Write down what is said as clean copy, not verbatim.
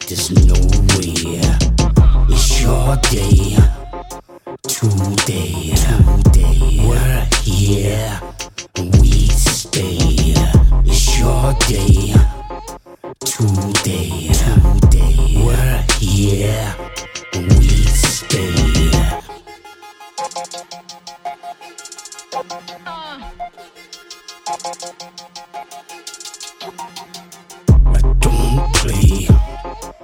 There's nowhere. It's your day. Today. We're here. We stay. It's your day. Today. We're here. We stay.